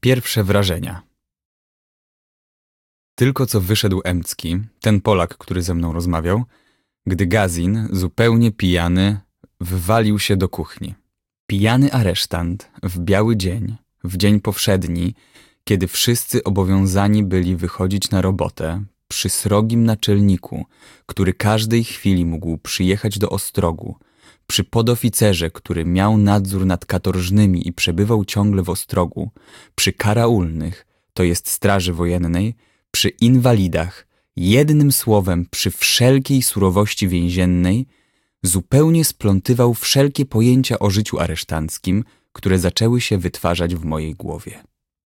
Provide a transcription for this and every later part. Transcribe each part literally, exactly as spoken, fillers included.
Pierwsze wrażenia. Tylko co wyszedł Emcki, ten Polak, który ze mną rozmawiał, gdy Gazin, zupełnie pijany, wwalił się do kuchni. Pijany aresztant w biały dzień, w dzień powszedni, kiedy wszyscy obowiązani byli wychodzić na robotę, przy srogim naczelniku, który każdej chwili mógł przyjechać do Ostrogu, przy podoficerze, który miał nadzór nad katorżnymi i przebywał ciągle w Ostrogu, przy karaulnych, to jest straży wojennej, przy inwalidach, jednym słowem przy wszelkiej surowości więziennej, zupełnie splątywał wszelkie pojęcia o życiu aresztanckim, które zaczęły się wytwarzać w mojej głowie.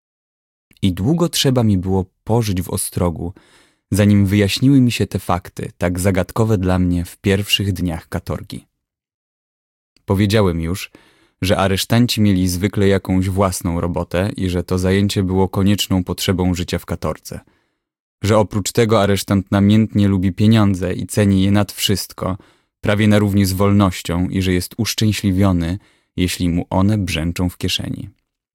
I długo trzeba mi było pożyć w Ostrogu, zanim wyjaśniły mi się te fakty, tak zagadkowe dla mnie w pierwszych dniach katorgi. Powiedziałem już, że aresztanci mieli zwykle jakąś własną robotę i że to zajęcie było konieczną potrzebą życia w katorce. Że oprócz tego aresztant namiętnie lubi pieniądze i ceni je nad wszystko, prawie na równi z wolnością i że jest uszczęśliwiony, jeśli mu one brzęczą w kieszeni.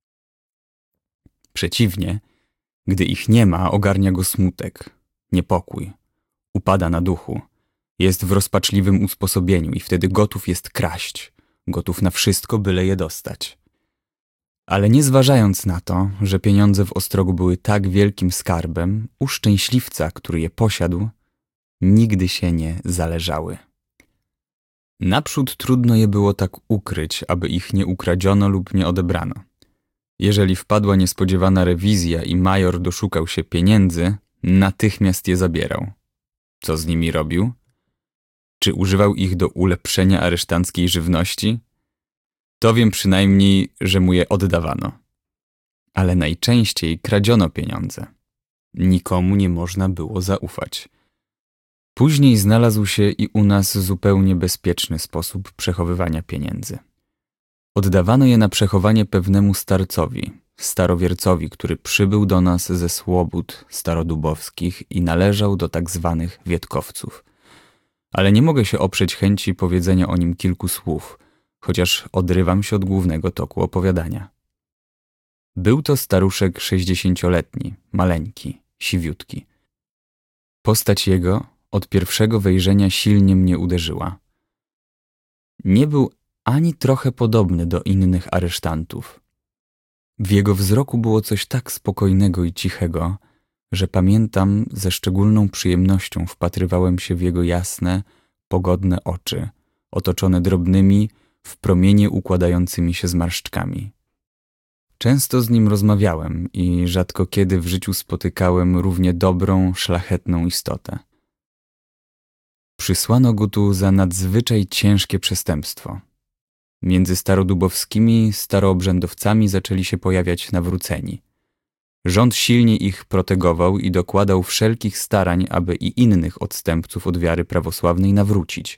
Przeciwnie, gdy ich nie ma, ogarnia go smutek, niepokój, upada na duchu, jest w rozpaczliwym usposobieniu i wtedy gotów jest kraść, gotów na wszystko, byle je dostać. Ale nie zważając na to, że pieniądze w Ostrogu były tak wielkim skarbem, u szczęśliwca, który je posiadł, nigdy się nie zależały. Naprzód trudno je było tak ukryć, aby ich nie ukradziono lub nie odebrano. Jeżeli wpadła niespodziewana rewizja i major doszukał się pieniędzy, natychmiast je zabierał. Co z nimi robił? Czy używał ich do ulepszenia aresztanckiej żywności? To wiem przynajmniej, że mu je oddawano. Ale najczęściej kradziono pieniądze. Nikomu nie można było zaufać. Później znalazł się i u nas zupełnie bezpieczny sposób przechowywania pieniędzy. Oddawano je na przechowanie pewnemu starcowi, starowiercowi, który przybył do nas ze Słobód starodubowskich i należał do tak zwanych Wietkowców. Ale nie mogę się oprzeć chęci powiedzenia o nim kilku słów, chociaż odrywam się od głównego toku opowiadania. Był to staruszek sześćdziesięcioletni, maleńki, siwiutki. Postać jego od pierwszego wejrzenia silnie mnie uderzyła. Nie był ani trochę podobny do innych aresztantów. W jego wzroku było coś tak spokojnego i cichego, że pamiętam, ze szczególną przyjemnością wpatrywałem się w jego jasne, pogodne oczy, otoczone drobnymi, w promienie układającymi się zmarszczkami. Często z nim rozmawiałem i rzadko kiedy w życiu spotykałem równie dobrą, szlachetną istotę. Przysłano go tu za nadzwyczaj ciężkie przestępstwo. Między starodubowskimi staroobrzędowcami zaczęli się pojawiać nawróceni. Rząd silnie ich protegował i dokładał wszelkich starań, aby i innych odstępców od wiary prawosławnej nawrócić.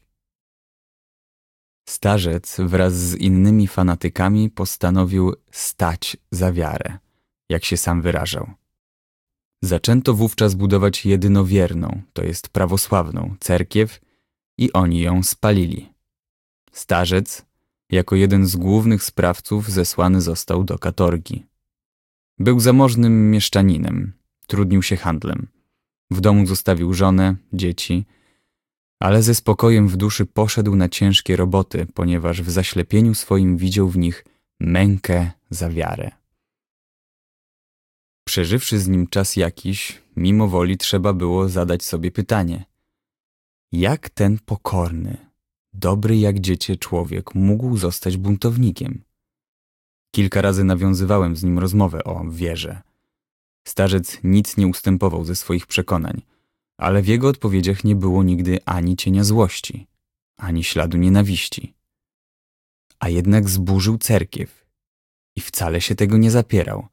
Starzec wraz z innymi fanatykami postanowił stać za wiarę, jak się sam wyrażał. Zaczęto wówczas budować jedynowierną, to jest prawosławną, cerkiew i oni ją spalili. Starzec, jako jeden z głównych sprawców, zesłany został do katorgi. Był zamożnym mieszczaninem, trudnił się handlem. W domu zostawił żonę, dzieci, ale ze spokojem w duszy poszedł na ciężkie roboty, ponieważ w zaślepieniu swoim widział w nich mękę za wiarę. Przeżywszy z nim czas jakiś, mimo woli trzeba było zadać sobie pytanie: jak ten pokorny, dobry jak dziecię człowiek mógł zostać buntownikiem? Kilka razy nawiązywałem z nim rozmowę o wierze. Starzec nic nie ustępował ze swoich przekonań, ale w jego odpowiedziach nie było nigdy ani cienia złości, ani śladu nienawiści. A jednak zburzył cerkiew i wcale się tego nie zapierał.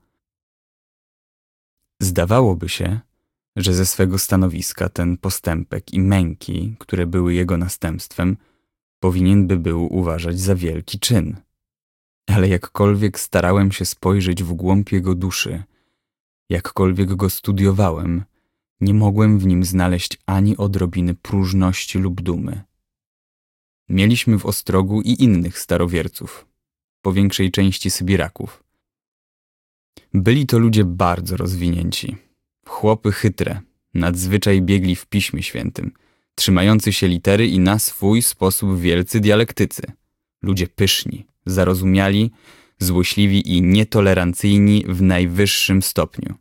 Zdawałoby się, że ze swego stanowiska ten postępek i męki, które były jego następstwem, powinien by był uważać za wielki czyn. Ale jakkolwiek starałem się spojrzeć w głąb jego duszy, jakkolwiek go studiowałem, nie mogłem w nim znaleźć ani odrobiny próżności lub dumy. Mieliśmy w Ostrogu i innych starowierców, po większej części Sybiraków. Byli to ludzie bardzo rozwinięci. Chłopy chytre, nadzwyczaj biegli w Piśmie Świętym, trzymający się litery i na swój sposób wielcy dialektycy. Ludzie pyszni, zarozumiali, złośliwi i nietolerancyjni w najwyższym stopniu.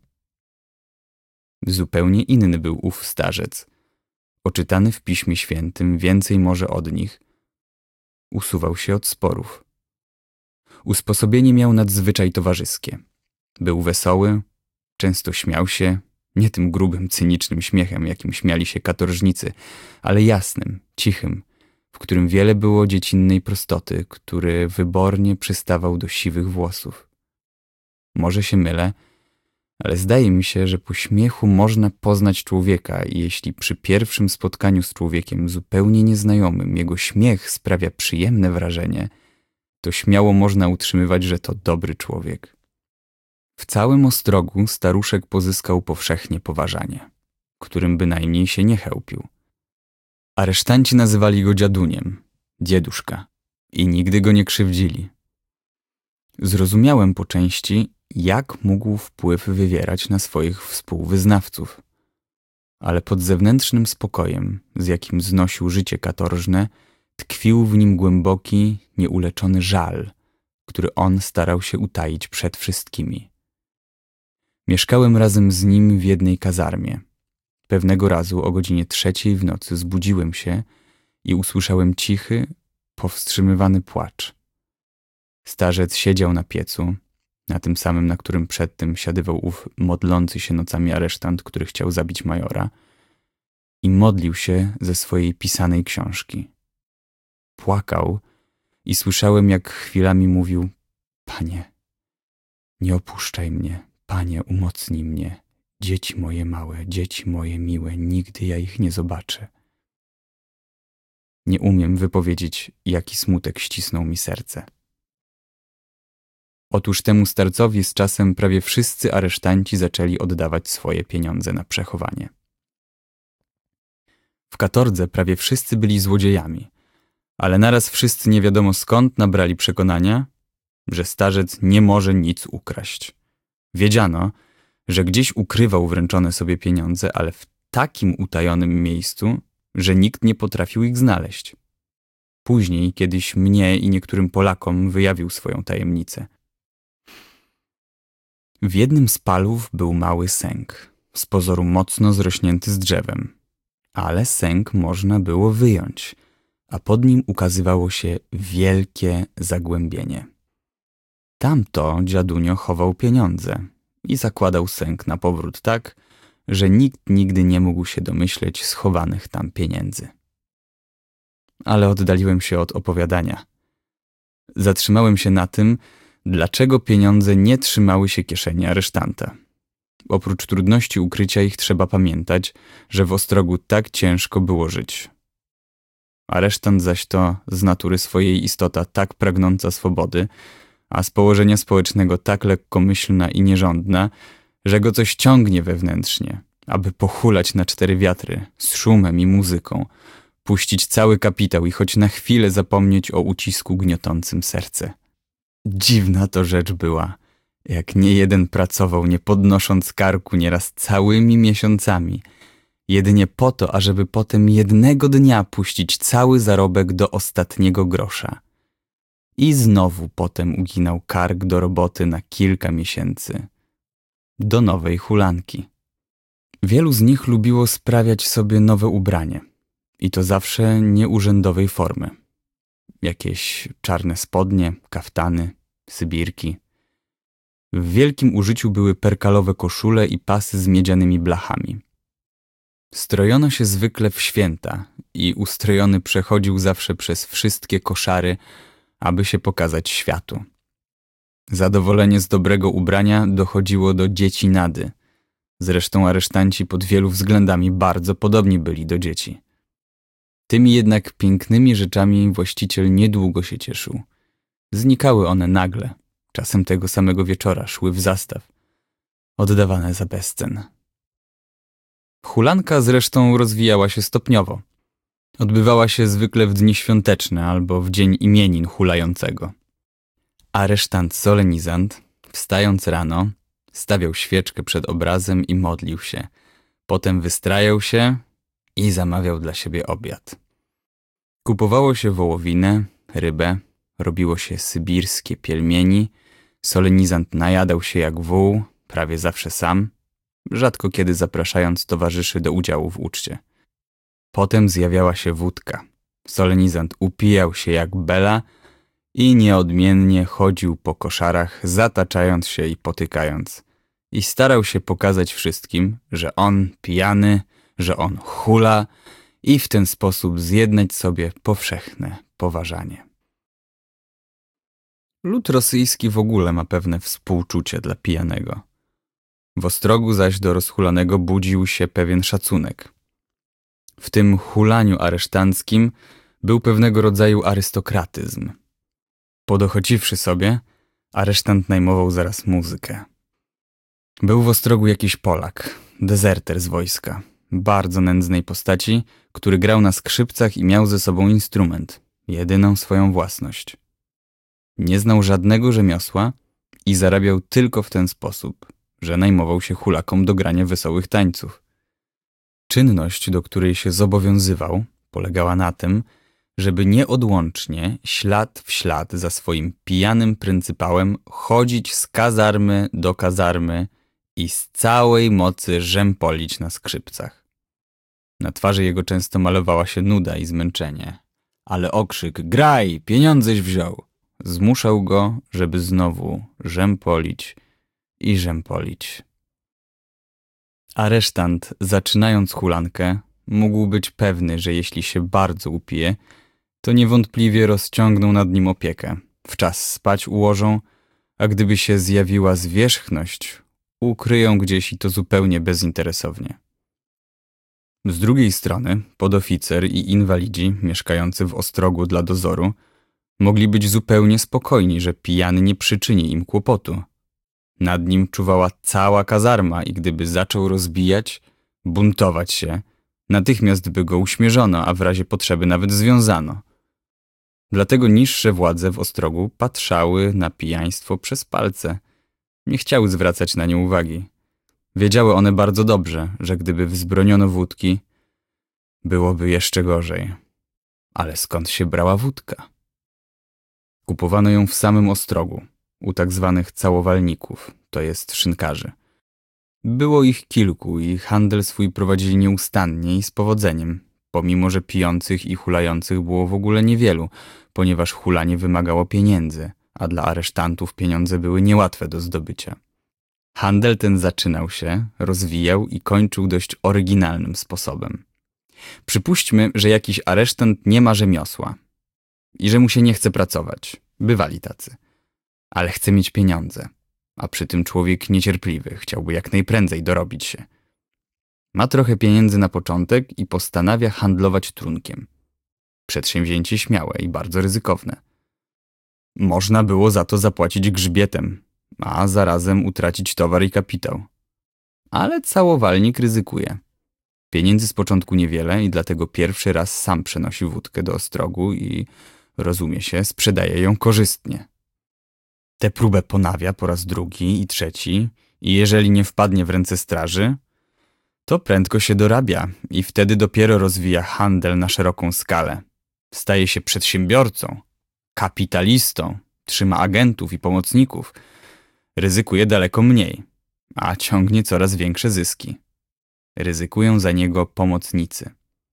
Zupełnie inny był ów starzec. Oczytany w Piśmie Świętym więcej może od nich, usuwał się od sporów. Usposobienie miał nadzwyczaj towarzyskie. Był wesoły, często śmiał się, nie tym grubym, cynicznym śmiechem, jakim śmiali się katorżnicy, ale jasnym, cichym, w którym wiele było dziecinnej prostoty, który wybornie przystawał do siwych włosów. Może się mylę, ale zdaje mi się, że po śmiechu można poznać człowieka i jeśli przy pierwszym spotkaniu z człowiekiem zupełnie nieznajomym jego śmiech sprawia przyjemne wrażenie, to śmiało można utrzymywać, że to dobry człowiek. W całym Ostrogu staruszek pozyskał powszechnie poważanie, którym bynajmniej się nie chełpił. Aresztanci nazywali go dziaduniem, dzieduszka, i nigdy go nie krzywdzili. Zrozumiałem po części, jak mógł wpływ wywierać na swoich współwyznawców. Ale pod zewnętrznym spokojem, z jakim znosił życie katorżne, tkwił w nim głęboki, nieuleczony żal, który on starał się utaić przed wszystkimi. Mieszkałem razem z nim w jednej kazarmie. Pewnego razu o godzinie trzeciej w nocy zbudziłem się i usłyszałem cichy, powstrzymywany płacz. Starzec siedział na piecu, na tym samym, na którym przedtem siadywał ów modlący się nocami aresztant, który chciał zabić majora, i modlił się ze swojej pisanej książki. Płakał i słyszałem, jak chwilami mówił: Panie, nie opuszczaj mnie, Panie, umocnij mnie, dzieci moje małe, dzieci moje miłe, nigdy ja ich nie zobaczę. Nie umiem wypowiedzieć, jaki smutek ścisnął mi serce. Otóż temu starcowi z czasem prawie wszyscy aresztanci zaczęli oddawać swoje pieniądze na przechowanie. W katordze prawie wszyscy byli złodziejami, ale naraz wszyscy nie wiadomo skąd nabrali przekonania, że starzec nie może nic ukraść. Wiedziano, że gdzieś ukrywał wręczone sobie pieniądze, ale w takim utajonym miejscu, że nikt nie potrafił ich znaleźć. Później kiedyś mnie i niektórym Polakom wyjawił swoją tajemnicę. W jednym z palów był mały sęk, z pozoru mocno zrośnięty z drzewem, ale sęk można było wyjąć, a pod nim ukazywało się wielkie zagłębienie. Tamto dziadunio chował pieniądze i zakładał sęk na powrót tak, że nikt nigdy nie mógł się domyśleć schowanych tam pieniędzy. Ale oddaliłem się od opowiadania. Zatrzymałem się na tym, dlaczego pieniądze nie trzymały się kieszeni aresztanta. Oprócz trudności ukrycia ich trzeba pamiętać, że w Ostrogu tak ciężko było żyć. Aresztant zaś to z natury swojej istota tak pragnąca swobody, a z położenia społecznego tak lekkomyślna i nierządna, że go coś ciągnie wewnętrznie, aby pochulać na cztery wiatry z szumem i muzyką, puścić cały kapitał i choć na chwilę zapomnieć o ucisku gniotącym serce. Dziwna to rzecz była, jak niejeden pracował, nie podnosząc karku nieraz całymi miesiącami, jedynie po to, ażeby potem jednego dnia puścić cały zarobek do ostatniego grosza. I znowu potem uginał kark do roboty na kilka miesięcy, do nowej hulanki. Wielu z nich lubiło sprawiać sobie nowe ubranie i to zawsze nieurzędowej formy. Jakieś czarne spodnie, kaftany, sybirki. W wielkim użyciu były perkalowe koszule i pasy z miedzianymi blachami. Strojono się zwykle w święta i ustrojony przechodził zawsze przez wszystkie koszary, aby się pokazać światu. Zadowolenie z dobrego ubrania dochodziło do dzieci nady. Zresztą aresztanci pod wielu względami bardzo podobni byli do dzieci. Tymi jednak pięknymi rzeczami właściciel niedługo się cieszył. Znikały one nagle, czasem tego samego wieczora szły w zastaw, oddawane za bezcen. Hulanka zresztą rozwijała się stopniowo. Odbywała się zwykle w dni świąteczne albo w dzień imienin hulającego. Aresztant solenizant, wstając rano, Stawiał świeczkę przed obrazem i modlił się. Potem wystrajał się i zamawiał dla siebie obiad. Kupowało się wołowinę, rybę, robiło się sybirskie pielmieni, solenizant najadał się jak wół, prawie zawsze sam, rzadko kiedy zapraszając towarzyszy do udziału w uczcie. Potem zjawiała się wódka. Solenizant upijał się jak bela i nieodmiennie chodził po koszarach, zataczając się i potykając. I starał się pokazać wszystkim, że on pijany, że on hula i w ten sposób zjednać sobie powszechne poważanie. Lud rosyjski w ogóle ma pewne współczucie dla pijanego. W Ostrogu zaś do rozhulanego budził się pewien szacunek. W tym hulaniu aresztanckim był pewnego rodzaju arystokratyzm. Podochociwszy sobie, aresztant najmował zaraz muzykę. Był w Ostrogu jakiś Polak, dezerter z wojska, bardzo nędznej postaci, który grał na skrzypcach i miał ze sobą instrument, jedyną swoją własność. Nie znał żadnego rzemiosła i zarabiał tylko w ten sposób, że najmował się hulakom do grania wesołych tańców. Czynność, do której się zobowiązywał, polegała na tym, żeby nieodłącznie, ślad w ślad za swoim pijanym pryncypałem chodzić z kazarmy do kazarmy i z całej mocy rzępolić na skrzypcach. Na twarzy jego często malowała się nuda i zmęczenie, ale okrzyk „Graj, pieniądześ wziął!” zmuszał go, żeby znowu rzępolić i rzępolić. Aresztant, zaczynając hulankę, mógł być pewny, że jeśli się bardzo upije, to niewątpliwie rozciągną nad nim opiekę, wczas spać ułożą, a gdyby się zjawiła zwierzchność, ukryją gdzieś i to zupełnie bezinteresownie. Z drugiej strony podoficer i inwalidzi mieszkający w Ostrogu dla dozoru mogli być zupełnie spokojni, że pijany nie przyczyni im kłopotu. Nad nim czuwała cała kazarma i gdyby zaczął rozbijać, buntować się, natychmiast by go uśmierzono, a w razie potrzeby nawet związano. Dlatego niższe władze w Ostrogu patrzały na pijaństwo przez palce. Nie chciały zwracać na nie uwagi. Wiedziały one bardzo dobrze, że gdyby wzbroniono wódki, byłoby jeszcze gorzej. Ale skąd się brała wódka? Kupowano ją w samym Ostrogu, u tak zwanych całowalników, to jest szynkarzy. Było ich kilku i handel swój prowadzili nieustannie i z powodzeniem, pomimo że pijących i hulających było w ogóle niewielu, ponieważ hulanie wymagało pieniędzy, a dla aresztantów pieniądze były niełatwe do zdobycia. Handel ten zaczynał się, rozwijał i kończył dość oryginalnym sposobem. Przypuśćmy, że jakiś aresztant nie ma rzemiosła i że mu się nie chce pracować. Bywali tacy. Ale chce mieć pieniądze, a przy tym człowiek niecierpliwy, chciałby jak najprędzej dorobić się. Ma trochę pieniędzy na początek i postanawia handlować trunkiem. Przedsięwzięcie śmiałe i bardzo ryzykowne. Można było za to zapłacić grzbietem, a zarazem utracić towar i kapitał. Ale całowalnik ryzykuje. Pieniędzy z początku niewiele i dlatego pierwszy raz sam przenosi wódkę do Ostrogu i, rozumie się, sprzedaje ją korzystnie. Tę próbę ponawia po raz drugi i trzeci i jeżeli nie wpadnie w ręce straży, to prędko się dorabia i wtedy dopiero rozwija handel na szeroką skalę. Staje się przedsiębiorcą, kapitalistą, trzyma agentów i pomocników, ryzykuje daleko mniej, a ciągnie coraz większe zyski. Ryzykują za niego pomocnicy.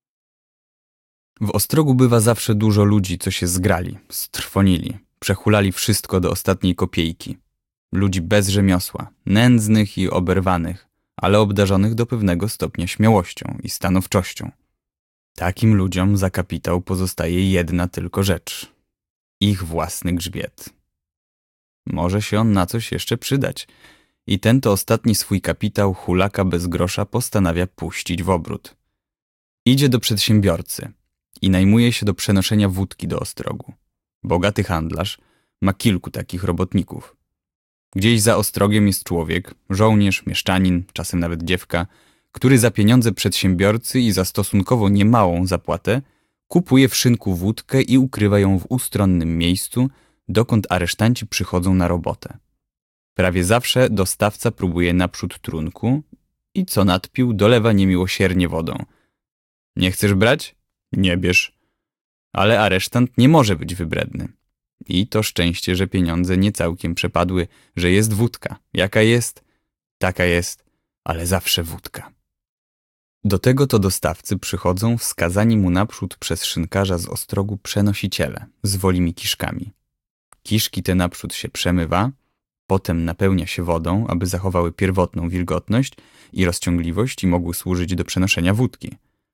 W Ostrogu bywa zawsze dużo ludzi, co się zgrali, strwonili, przehulali wszystko do ostatniej kopiejki. Ludzi bez rzemiosła, nędznych i oberwanych, ale obdarzonych do pewnego stopnia śmiałością i stanowczością. Takim ludziom za kapitał pozostaje jedna tylko rzecz. Ich własny grzbiet. Może się on na coś jeszcze przydać. I ten to ostatni swój kapitał hulaka bez grosza postanawia puścić w obrót. Idzie do przedsiębiorcy i najmuje się do przenoszenia wódki do Ostrogu. Bogaty handlarz ma kilku takich robotników. Gdzieś za Ostrogiem jest człowiek, żołnierz, mieszczanin, czasem nawet dziewka, który za pieniądze przedsiębiorcy i za stosunkowo niemałą zapłatę kupuje w szynku wódkę i ukrywa ją w ustronnym miejscu, dokąd aresztanci przychodzą na robotę. Prawie zawsze dostawca próbuje naprzód trunku i co nadpił, dolewa niemiłosiernie wodą. Nie chcesz brać? Nie bierz. Ale aresztant nie może być wybredny. I to szczęście, że pieniądze nie całkiem przepadły, że jest wódka. Jaka jest? Taka jest, ale zawsze wódka. Do tego to dostawcy przychodzą wskazani mu naprzód przez szynkarza z Ostrogu przenosiciele z wolimi kiszkami. Kiszki te naprzód się przemywa, potem napełnia się wodą, aby zachowały pierwotną wilgotność i rozciągliwość i mogły służyć do przenoszenia wódki.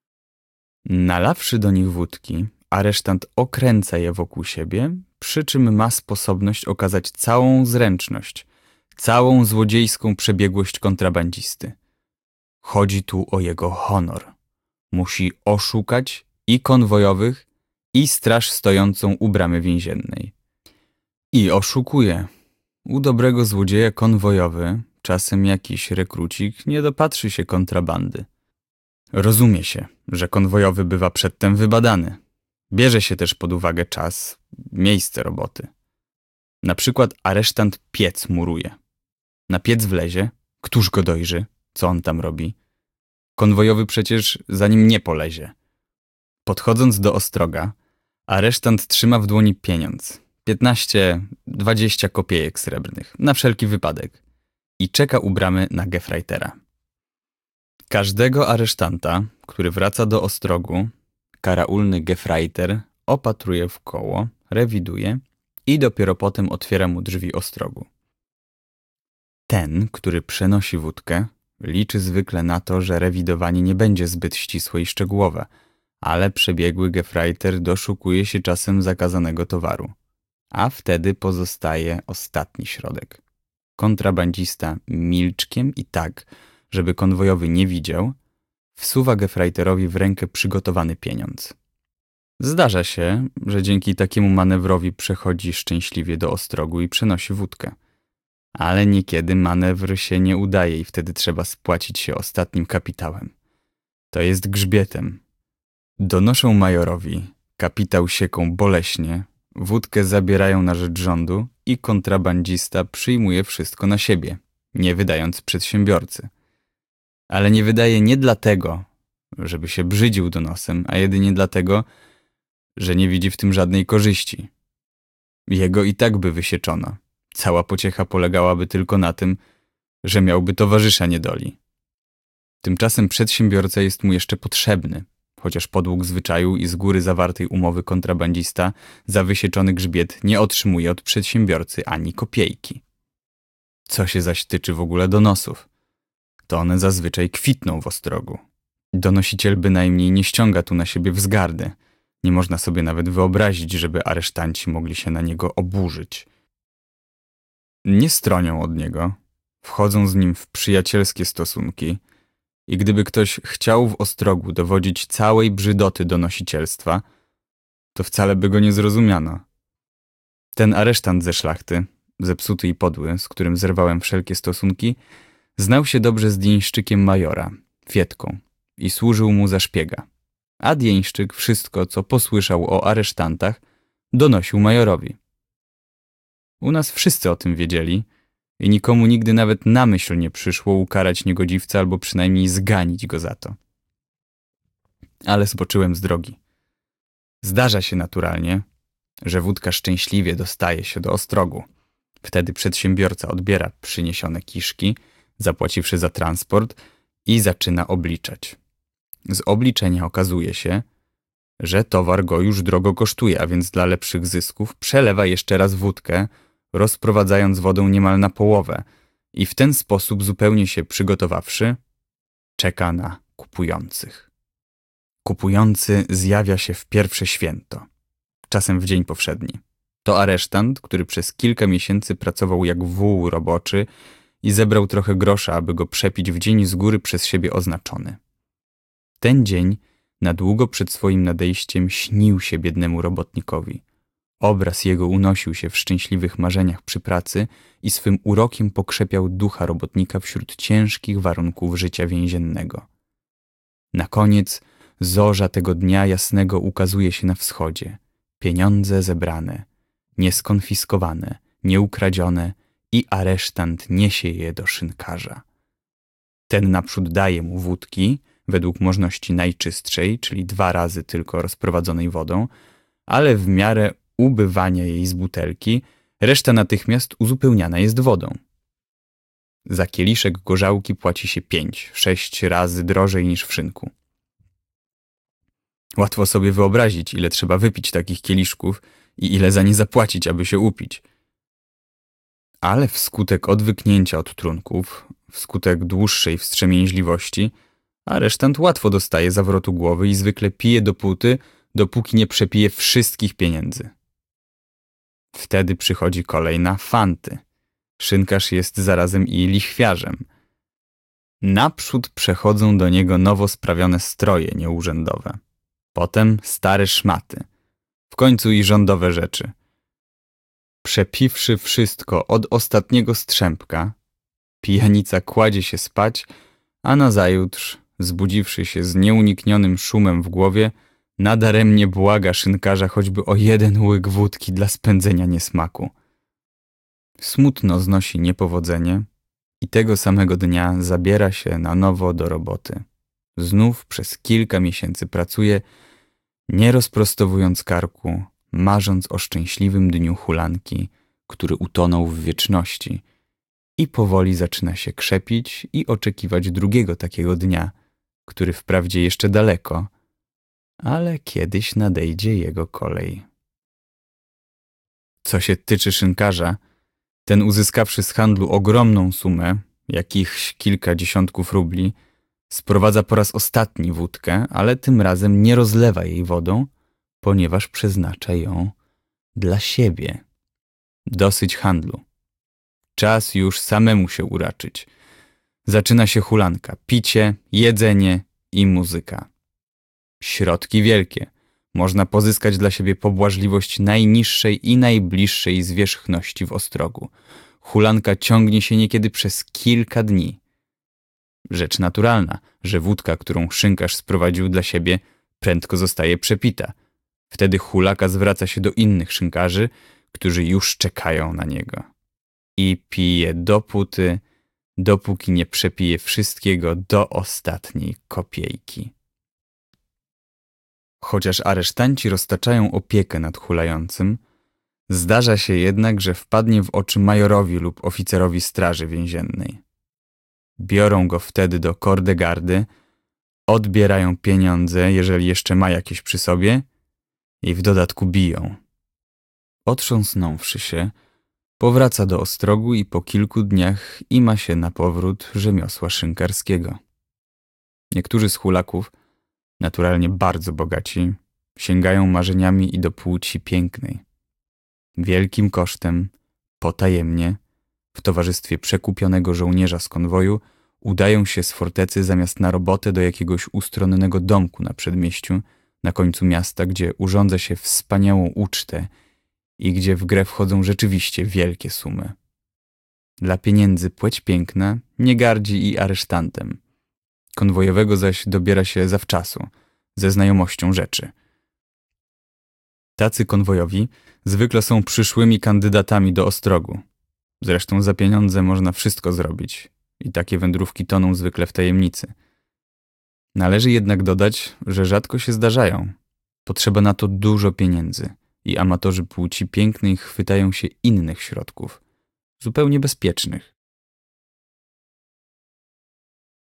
Nalawszy do nich wódki, aresztant okręca je wokół siebie, przy czym ma sposobność okazać całą zręczność, całą złodziejską przebiegłość kontrabandzisty. Chodzi tu o jego honor. Musi oszukać i konwojowych, i straż stojącą u bramy więziennej. I oszukuje. U dobrego złodzieja konwojowy czasem jakiś rekrucik nie dopatrzy się kontrabandy. Rozumie się, że konwojowy bywa przedtem wybadany. Bierze się też pod uwagę czas, miejsce roboty. Na przykład aresztant piec muruje. Na piec wlezie, któż go dojrzy, co on tam robi? Konwojowy przecież za nim nie polezie. Podchodząc do Ostroga, aresztant trzyma w dłoni pieniądz. piętnaście, dwadzieścia kopiejek srebrnych, na wszelki wypadek. I czeka u bramy na gefreitera. Każdego aresztanta, który wraca do Ostrogu, karaulny gefreiter opatruje w koło, rewiduje i dopiero potem otwiera mu drzwi Ostrogu. Ten, który przenosi wódkę, liczy zwykle na to, że rewidowanie nie będzie zbyt ścisłe i szczegółowe, ale przebiegły gefreiter doszukuje się czasem zakazanego towaru. A wtedy pozostaje ostatni środek. Kontrabandzista milczkiem i tak, żeby konwojowy nie widział, wsuwa gefreiterowi w rękę przygotowany pieniądz. Zdarza się, że dzięki takiemu manewrowi przechodzi szczęśliwie do Ostrogu i przenosi wódkę. Ale niekiedy manewr się nie udaje i wtedy trzeba spłacić się ostatnim kapitałem. To jest grzbietem. Donoszą majorowi, kapitał sieką boleśnie, wódkę zabierają na rzecz rządu i kontrabandzista przyjmuje wszystko na siebie, nie wydając przedsiębiorcy. Ale nie wydaje nie dlatego, żeby się brzydził donosem, a jedynie dlatego, że nie widzi w tym żadnej korzyści. Jego i tak by wysieczono. Cała pociecha polegałaby tylko na tym, że miałby towarzysza niedoli. Tymczasem przedsiębiorca jest mu jeszcze potrzebny, chociaż podług zwyczaju i z góry zawartej umowy kontrabandzista za wysieczony grzbiet nie otrzymuje od przedsiębiorcy ani kopiejki. Co się zaś tyczy w ogóle donosów, to one zazwyczaj kwitną w Ostrogu. Donosiciel bynajmniej nie ściąga tu na siebie wzgardy. Nie można sobie nawet wyobrazić, żeby aresztanci mogli się na niego oburzyć. Nie stronią od niego, wchodzą z nim w przyjacielskie stosunki i gdyby ktoś chciał w Ostrogu dowodzić całej brzydoty donosicielstwa, to wcale by go nie zrozumiano. Ten aresztant ze szlachty, zepsuty i podły, z którym zerwałem wszelkie stosunki, znał się dobrze z dienszczykiem majora, Fietką, i służył mu za szpiega. A dienszczyk wszystko, co posłyszał o aresztantach, donosił majorowi. U nas wszyscy o tym wiedzieli i nikomu nigdy nawet na myśl nie przyszło ukarać niegodziwca albo przynajmniej zganić go za to. Ale zboczyłem z drogi. Zdarza się naturalnie, że wódka szczęśliwie dostaje się do Ostrogu. Wtedy przedsiębiorca odbiera przyniesione kiszki, zapłaciwszy za transport, i zaczyna obliczać. Z obliczenia okazuje się, że towar go już drogo kosztuje, a więc dla lepszych zysków przelewa jeszcze raz wódkę, rozprowadzając wodę niemal na połowę i w ten sposób zupełnie się przygotowawszy, czeka na kupujących. Kupujący zjawia się w pierwsze święto, czasem w dzień powszedni. To aresztant, który przez kilka miesięcy pracował jak wół roboczy i zebrał trochę grosza, aby go przepić w dzień z góry przez siebie oznaczony. Ten dzień na długo przed swoim nadejściem śnił się biednemu robotnikowi. Obraz jego unosił się w szczęśliwych marzeniach przy pracy i swym urokiem pokrzepiał ducha robotnika wśród ciężkich warunków życia więziennego. Na koniec zorza tego dnia jasnego ukazuje się na wschodzie. Pieniądze zebrane, nieskonfiskowane, nieukradzione i aresztant niesie je do szynkarza. Ten naprzód daje mu wódki, według możności najczystszej, czyli dwa razy tylko rozprowadzonej wodą, ale w miarę ubywania jej z butelki, reszta natychmiast uzupełniana jest wodą. Za kieliszek gorzałki płaci się pięć, sześć razy drożej niż w szynku. Łatwo sobie wyobrazić, ile trzeba wypić takich kieliszków i ile za nie zapłacić, aby się upić. Ale wskutek odwyknięcia od trunków, wskutek dłuższej wstrzemięźliwości, aresztant łatwo dostaje zawrotu głowy i zwykle pije dopóty, dopóki nie przepije wszystkich pieniędzy. Wtedy przychodzi kolej na fanty. Szynkarz jest zarazem i lichwiarzem. Naprzód przechodzą do niego nowo sprawione stroje nieurzędowe. Potem stare szmaty. W końcu i rządowe rzeczy. Przepiwszy wszystko od ostatniego strzępka, pijanica kładzie się spać, a nazajutrz, zbudziwszy się z nieuniknionym szumem w głowie, nadaremnie błaga szynkarza choćby o jeden łyk wódki dla spędzenia niesmaku. Smutno znosi niepowodzenie i tego samego dnia zabiera się na nowo do roboty. Znów przez kilka miesięcy pracuje, nie rozprostowując karku, marząc o szczęśliwym dniu hulanki, który utonął w wieczności, i powoli zaczyna się krzepić i oczekiwać drugiego takiego dnia, który wprawdzie jeszcze daleko, ale kiedyś nadejdzie jego kolej. Co się tyczy szynkarza, ten uzyskawszy z handlu ogromną sumę, jakichś kilka dziesiątków rubli, sprowadza po raz ostatni wódkę, ale tym razem nie rozlewa jej wodą, ponieważ przeznacza ją dla siebie. Dosyć handlu. Czas już samemu się uraczyć. Zaczyna się hulanka, picie, jedzenie i muzyka. Środki wielkie. Można pozyskać dla siebie pobłażliwość najniższej i najbliższej zwierzchności w Ostrogu. Hulanka ciągnie się niekiedy przez kilka dni. Rzecz naturalna, że wódka, którą szynkarz sprowadził dla siebie, prędko zostaje przepita. Wtedy hulaka zwraca się do innych szynkarzy, którzy już czekają na niego. I pije dopóty, dopóki nie przepije wszystkiego do ostatniej kopiejki. Chociaż aresztanci roztaczają opiekę nad hulającym, zdarza się jednak, że wpadnie w oczy majorowi lub oficerowi straży więziennej. Biorą go wtedy do kordegardy, odbierają pieniądze, jeżeli jeszcze ma jakieś przy sobie, i w dodatku biją. Otrząsnąwszy się, powraca do Ostrogu i po kilku dniach ima się na powrót rzemiosła szynkarskiego. Niektórzy z hulaków, naturalnie bardzo bogaci, sięgają marzeniami i do płci pięknej. Wielkim kosztem, potajemnie, w towarzystwie przekupionego żołnierza z konwoju, udają się z fortecy zamiast na robotę do jakiegoś ustronnego domku na przedmieściu, na końcu miasta, gdzie urządza się wspaniałą ucztę i gdzie w grę wchodzą rzeczywiście wielkie sumy. Dla pieniędzy płeć piękna nie gardzi i aresztantem. Konwojowego zaś dobiera się zawczasu, ze znajomością rzeczy. Tacy konwojowi zwykle są przyszłymi kandydatami do Ostrogu. Zresztą za pieniądze można wszystko zrobić i takie wędrówki toną zwykle w tajemnicy. Należy jednak dodać, że rzadko się zdarzają. Potrzeba na to dużo pieniędzy i amatorzy płci pięknej chwytają się innych środków, zupełnie bezpiecznych.